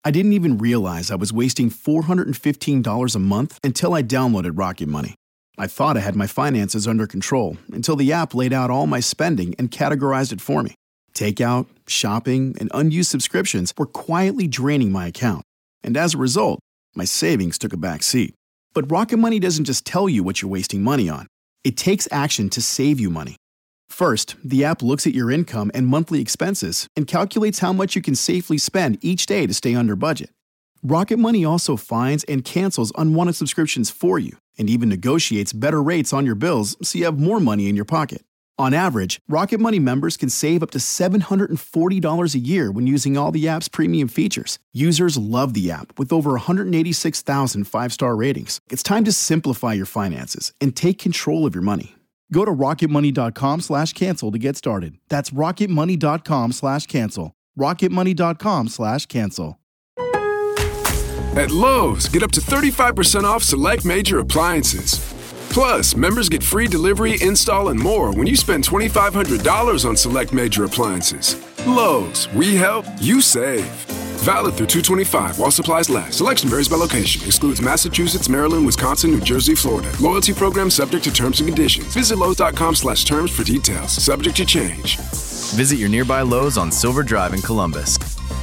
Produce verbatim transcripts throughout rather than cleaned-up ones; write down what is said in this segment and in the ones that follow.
I didn't even realize I was wasting four hundred fifteen dollars a month until I downloaded Rocket Money. I thought I had my finances under control until the app laid out all my spending and categorized it for me. Takeout, shopping, and unused subscriptions were quietly draining my account. And as a result, my savings took a back seat. But Rocket Money doesn't just tell you what you're wasting money on. It takes action to save you money. First, the app looks at your income and monthly expenses and calculates how much you can safely spend each day to stay under budget. Rocket Money also finds and cancels unwanted subscriptions for you and even negotiates better rates on your bills so you have more money in your pocket. On average, Rocket Money members can save up to seven hundred forty dollars a year when using all the app's premium features. Users love the app with over one hundred eighty-six thousand five-star ratings. It's time to simplify your finances and take control of your money. Go to rocketmoney.com slash cancel to get started. That's rocketmoney.com slash cancel. rocketmoney.com slash cancel. At Lowe's, get up to thirty-five percent off select major appliances. Plus, members get free delivery, install, and more when you spend twenty-five hundred dollars on select major appliances. Lowe's, we help, you save. Valid through two twenty-five while supplies last. Selection varies by location. Excludes Massachusetts, Maryland, Wisconsin, New Jersey, Florida. Loyalty program subject to terms and conditions. Visit Lowe's.com slash terms for details. Subject to change. Visit your nearby Lowe's on Silver Drive in Columbus.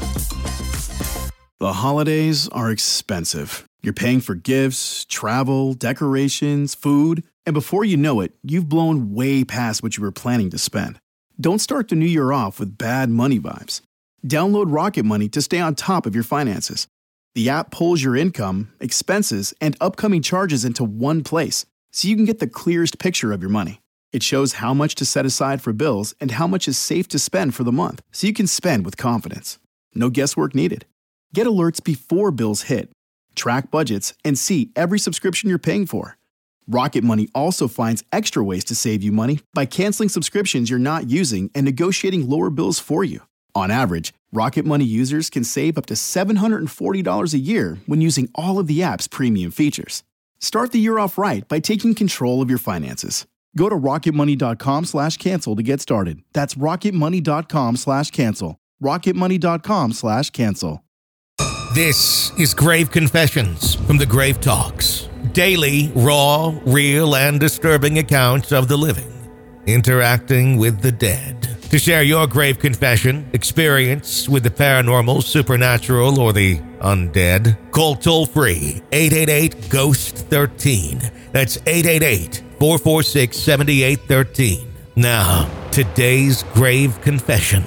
The holidays are expensive. You're paying for gifts, travel, decorations, food, and before you know it, you've blown way past what you were planning to spend. Don't start the new year off with bad money vibes. Download Rocket Money to stay on top of your finances. The app pulls your income, expenses, and upcoming charges into one place, so you can get the clearest picture of your money. It shows how much to set aside for bills and how much is safe to spend for the month, so you can spend with confidence. No guesswork needed. Get alerts before bills hit. Track budgets, and see every subscription you're paying for. Rocket Money also finds extra ways to save you money by canceling subscriptions you're not using and negotiating lower bills for you. On average, Rocket Money users can save up to seven hundred forty dollars a year when using all of the app's premium features. Start the year off right by taking control of your finances. Go to rocketmoney.com slash cancel to get started. That's rocketmoney.com slash cancel. rocketmoney.com slash cancel. This is Grave Confessions from the Grave Talks. Daily, raw, real, and disturbing accounts of the living interacting with the dead. To share your grave confession, experience with the paranormal, supernatural, or the undead, call toll-free eight eight eight, ghost one three. That's eight eight eight, four four six, seven eight one three. Now, today's grave confession.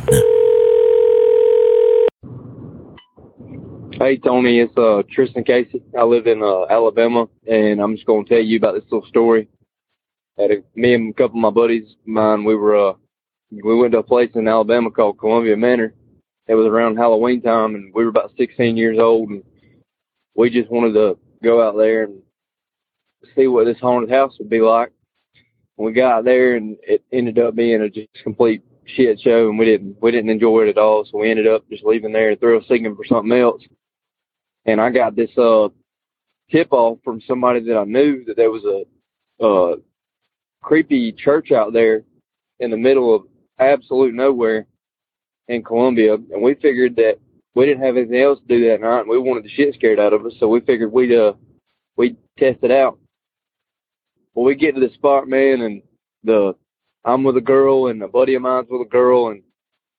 Hey, Tony, it's uh, Tristan Casey. I live in uh, Alabama, and I'm just going to tell you about this little story. At a, me and a couple of my buddies of mine, we were uh, we went to a place in Alabama called Columbia Manor. It was around Halloween time, and we were about sixteen years old, and we just wanted to go out there and see what this haunted house would be like. We got there, and it ended up being a just complete shit show, and we didn't we didn't enjoy it at all. So we ended up just leaving there and thrill seeking for something else. And I got this uh, tip off from somebody that I knew that there was a uh, creepy church out there in the middle of absolute nowhere in Columbia. And we figured that we didn't have anything else to do that night, and we wanted the shit scared out of us. So we figured we'd uh, we'd test it out. Well, we get to the spot, man, and the I'm with a girl, and a buddy of mine's with a girl, and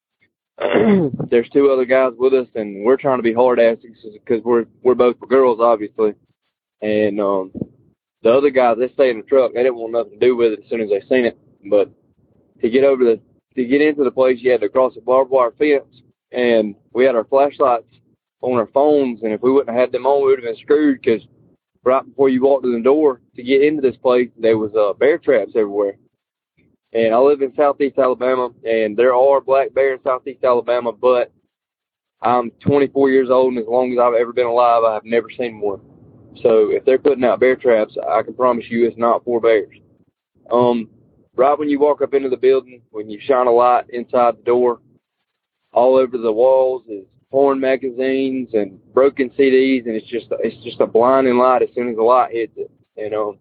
there's two other guys with us, and we're trying to be hard asses because we're we're both girls, obviously. And um, the other guys, they stayed in the truck. They didn't want nothing to do with it as soon as they seen it. But to get over the to get into the place, you had to cross a barbed wire fence, and we had our flashlights on our phones. And if we wouldn't have had them on, we would have been screwed because right before you walked in the door to get into this place, there was uh, bear traps everywhere. And I live in Southeast Alabama, and there are black bears in Southeast Alabama, but I'm twenty-four years old, and as long as I've ever been alive, I've never seen one. So if they're putting out bear traps, I can promise you it's not for bears. Um, right when you walk up into the building, when you shine a light inside the door, all over the walls is porn magazines and broken C Ds, and it's just it's just a blinding light as soon as the light hits it. And um,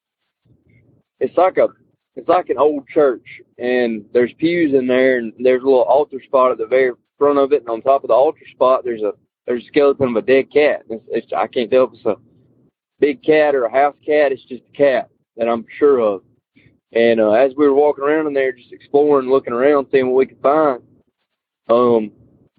it's like a It's like an old church, and there's pews in there, and there's a little altar spot at the very front of it, and on top of the altar spot, there's a there's a skeleton of a dead cat. It's, it's, I can't tell if it's a big cat or a house cat. It's just a cat that I'm sure of. And uh, as we were walking around in there, just exploring, looking around, seeing what we could find, um,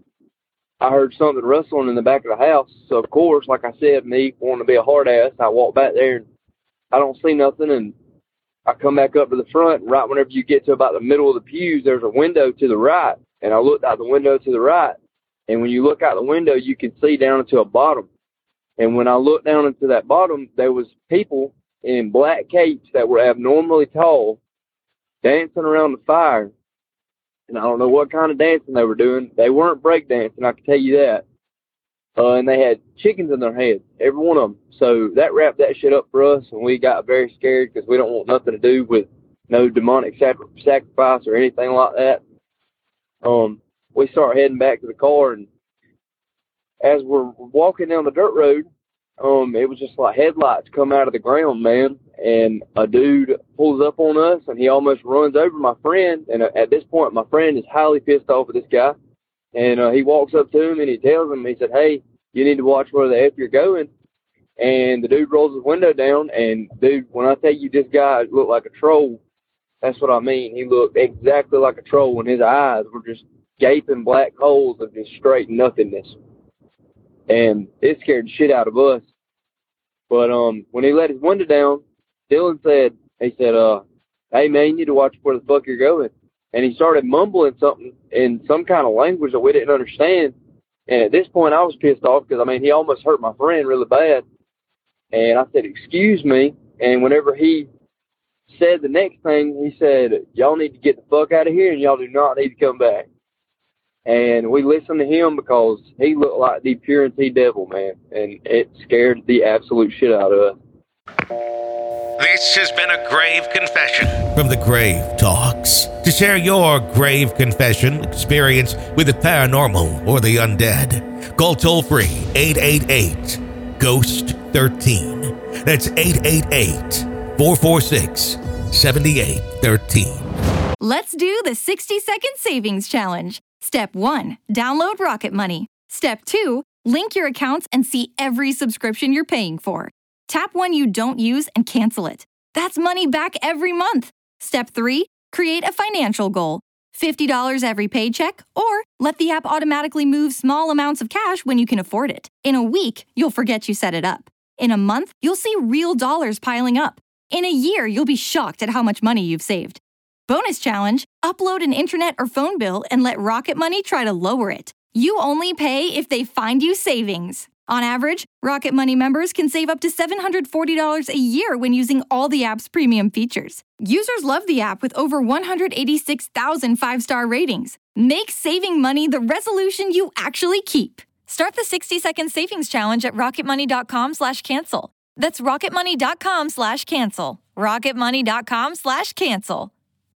I heard something rustling in the back of the house. So, of course, like I said, me wanting to be a hard ass, I walk back there, and I don't see nothing, and I come back up to the front, and right whenever you get to about the middle of the pews, there's a window to the right, and I looked out the window to the right, and when you look out the window, you can see down into a bottom. And when I looked down into that bottom, there was people in black capes that were abnormally tall dancing around the fire. And I don't know what kind of dancing they were doing. They weren't break dancing, I can tell you that. Uh, and they had chickens in their heads, every one of them. So that wrapped that shit up for us, and we got very scared because we don't want nothing to do with no demonic sac- sacrifice or anything like that. Um, we start heading back to the car, and as we're walking down the dirt road, um, it was just like headlights come out of the ground, man. And a dude pulls up on us, and he almost runs over my friend. And at this point, my friend is highly pissed off at this guy. And uh, he walks up to him, and he tells him, he said, "Hey, you need to watch where the F you're going." And the dude rolls his window down, and, dude, when I tell you this guy looked like a troll, that's what I mean. He looked exactly like a troll, and his eyes were just gaping black holes of just straight nothingness. And it scared the shit out of us. But um, when he let his window down, Dylan said, he said, uh, "Hey, man, you need to watch where the fuck you're going." And he started mumbling something in some kind of language that we didn't understand. And at this point, I was pissed off because, I mean, he almost hurt my friend really bad. And I said, "Excuse me." And whenever he said the next thing, he said, "Y'all need to get the fuck out of here, and y'all do not need to come back." And we listened to him because he looked like the pure and tea devil, man. And it scared the absolute shit out of us. This has been a grave confession from the Grave Talks. To share your grave confession experience with the paranormal or the undead, call toll-free eight eight eight, ghost one three. That's eight eight eight, four four six, seven eight one three. Let's do the sixty-second savings challenge. Step one, download Rocket Money. Step two, link your accounts and see every subscription you're paying for. Tap one you don't use and cancel it. That's money back every month. Step three, create a financial goal. fifty dollars every paycheck, or let the app automatically move small amounts of cash when you can afford it. In a week, you'll forget you set it up. In a month, you'll see real dollars piling up. In a year, you'll be shocked at how much money you've saved. Bonus challenge, upload an internet or phone bill and let Rocket Money try to lower it. You only pay if they find you savings. On average, Rocket Money members can save up to seven hundred forty dollars a year when using all the app's premium features. Users love the app with over one hundred eighty-six thousand five-star ratings. Make saving money the resolution you actually keep. Start the sixty-second savings challenge at rocketmoney.com slash cancel. That's rocketmoney.com slash cancel. rocketmoney.com slash cancel.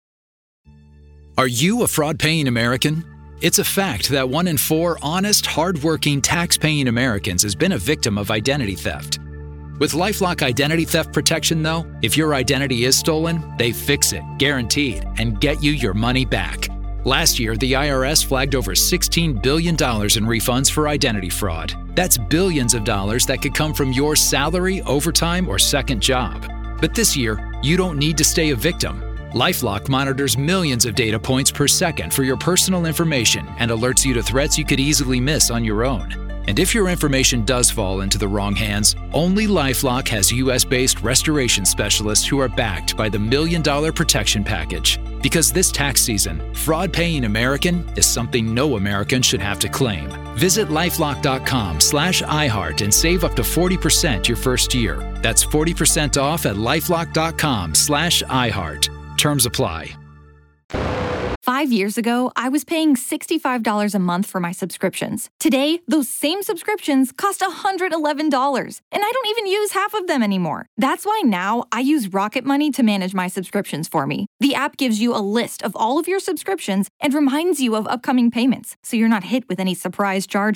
Are you a fraud-paying American? It's a fact that one in four honest, hard-working, tax-paying Americans has been a victim of identity theft. With LifeLock Identity Theft Protection, though, if your identity is stolen, they fix it, guaranteed, and get you your money back. Last year, the I R S flagged over sixteen billion dollars in refunds for identity fraud. That's billions of dollars that could come from your salary, overtime, or second job. But this year, you don't need to stay a victim. LifeLock monitors millions of data points per second for your personal information and alerts you to threats you could easily miss on your own. And if your information does fall into the wrong hands, only LifeLock has U S-based restoration specialists who are backed by the Million Dollar Protection Package. Because this tax season, fraud-paying American is something no American should have to claim. Visit LifeLock.com slash iHeart and save up to forty percent your first year. That's forty percent off at LifeLock.com slash iHeart. Terms apply. Five years ago, I was paying sixty-five dollars a month for my subscriptions. Today, those same subscriptions cost one hundred eleven dollars, and I don't even use half of them anymore. That's why now I use Rocket Money to manage my subscriptions for me. The app gives you a list of all of your subscriptions and reminds you of upcoming payments, so you're not hit with any surprise charges.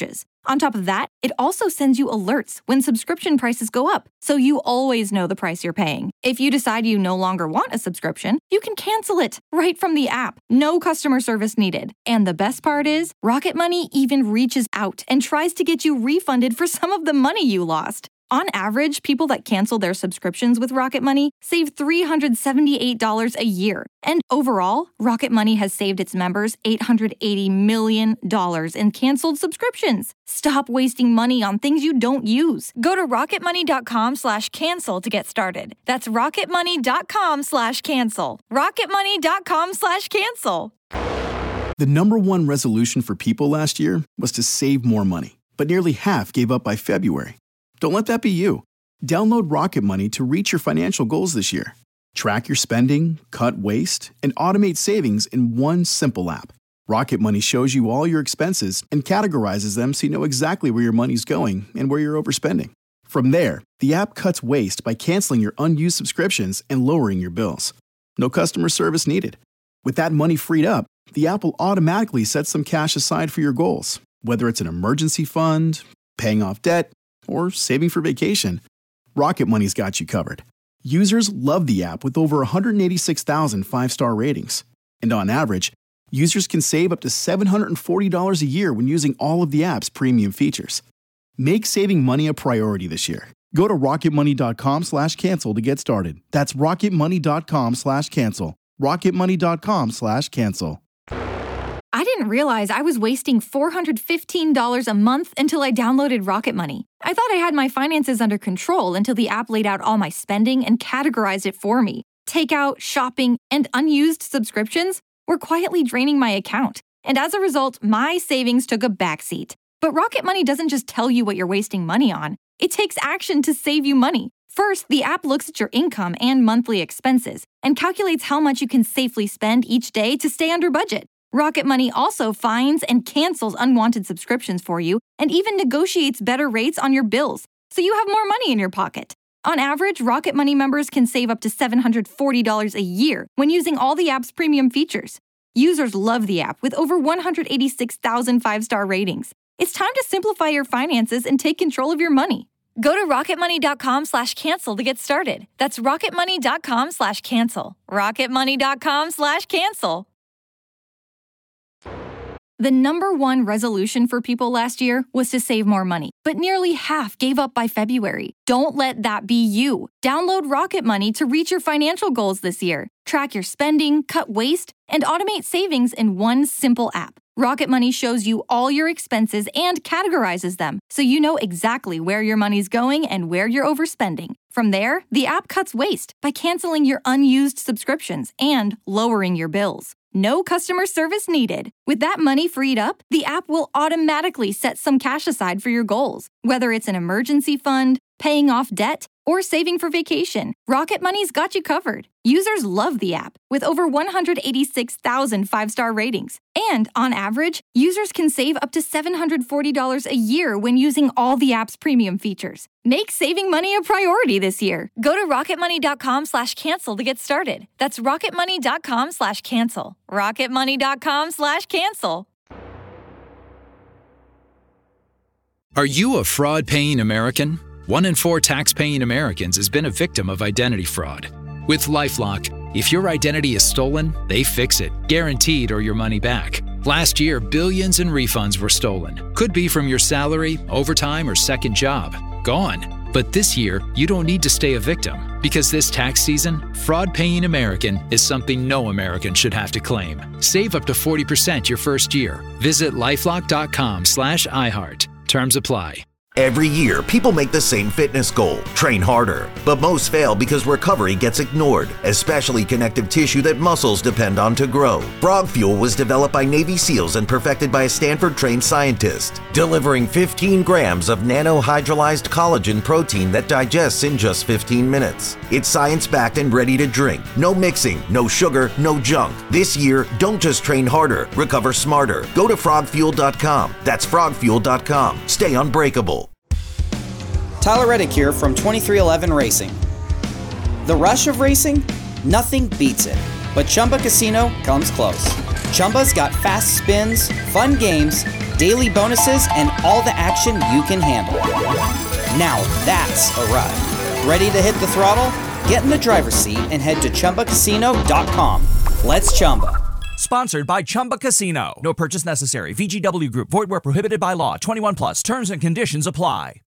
On top of that, it also sends you alerts when subscription prices go up, so you always know the price you're paying. If you decide you no longer want a subscription, you can cancel it right from the app. No customer service needed. And the best part is, Rocket Money even reaches out and tries to get you refunded for some of the money you lost. On average, people that cancel their subscriptions with Rocket Money save three hundred seventy-eight dollars a year. And overall, Rocket Money has saved its members eight hundred eighty million dollars in canceled subscriptions. Stop wasting money on things you don't use. Go to rocketmoney.com slash cancel to get started. That's rocketmoney.com slash cancel. rocketmoney.com slash cancel. The number one resolution for people last year was to save more money, but nearly half gave up by February. Don't let that be you. Download Rocket Money to reach your financial goals this year. Track your spending, cut waste, and automate savings in one simple app. Rocket Money shows you all your expenses and categorizes them so you know exactly where your money's going and where you're overspending. From there, the app cuts waste by canceling your unused subscriptions and lowering your bills. No customer service needed. With that money freed up, the app will automatically set some cash aside for your goals, whether it's an emergency fund, paying off debt, or saving for vacation. Rocket Money's got you covered. Users love the app with over one hundred eighty-six thousand five-star ratings. And on average, users can save up to seven hundred forty dollars a year when using all of the app's premium features. Make saving money a priority this year. Go to rocketmoney.com slash cancel to get started. That's rocketmoney.com slash cancel. rocketmoney.com slash cancel. I didn't realize I was wasting four hundred fifteen dollars a month until I downloaded Rocket Money. I thought I had my finances under control until the app laid out all my spending and categorized it for me. Takeout, shopping, and unused subscriptions were quietly draining my account. And as a result, my savings took a backseat. But Rocket Money doesn't just tell you what you're wasting money on. It takes action to save you money. First, the app looks at your income and monthly expenses and calculates how much you can safely spend each day to stay under budget. Rocket Money also finds and cancels unwanted subscriptions for you and even negotiates better rates on your bills, so you have more money in your pocket. On average, Rocket Money members can save up to seven hundred forty dollars a year when using all the app's premium features. Users love the app with over one hundred eighty-six thousand five-star ratings. It's time to simplify your finances and take control of your money. Go to rocketmoney.com slash cancel to get started. That's rocketmoney.com slash cancel. rocketmoney.com slash cancel. The number one resolution for people last year was to save more money, but nearly half gave up by February. Don't let that be you. Download Rocket Money to reach your financial goals this year. Track your spending, cut waste, and automate savings in one simple app. Rocket Money shows you all your expenses and categorizes them, so you know exactly where your money's going and where you're overspending. From there, the app cuts waste by canceling your unused subscriptions and lowering your bills. No customer service needed. With that money freed up, the app will automatically set some cash aside for your goals, whether it's an emergency fund, paying off debt, or saving for vacation. Rocket Money's got you covered. Users love the app with over one hundred eighty-six thousand five-star ratings. And on average, users can save up to seven hundred forty dollars a year when using all the app's premium features. Make saving money a priority this year. Go to rocketmoney.com slash cancel to get started. That's rocketmoney.com slash cancel. rocketmoney.com slash cancel. Are you a fraud-paying American? One in four tax-paying Americans has been a victim of identity fraud. With LifeLock, if your identity is stolen, they fix it, guaranteed or your money back. Last year, billions in refunds were stolen. Could be from your salary, overtime, or second job. Gone. But this year, you don't need to stay a victim, because this tax season, fraud-paying American is something no American should have to claim. Save up to forty percent your first year. Visit lifelock.com slash iHeart. Terms apply. Every year, people make the same fitness goal, train harder. But most fail because recovery gets ignored, especially connective tissue that muscles depend on to grow. Frog Fuel was developed by Navy SEALs and perfected by a Stanford-trained scientist, delivering fifteen grams of nanohydrolyzed collagen protein that digests in just fifteen minutes. It's science-backed and ready to drink. No mixing, no sugar, no junk. This year, don't just train harder, recover smarter. Go to frog fuel dot com. That's frog fuel dot com. Stay unbreakable. Tyler Reddick here from twenty-three eleven Racing. The rush of racing? Nothing beats it. But Chumba Casino comes close. Chumba's got fast spins, fun games, daily bonuses, and all the action you can handle. Now that's a ride. Ready to hit the throttle? Get in the driver's seat and head to Chumba Casino dot com. Let's Chumba. Sponsored by Chumba Casino. No purchase necessary. V G W Group. Void where prohibited by law. twenty-one plus. Terms and conditions apply.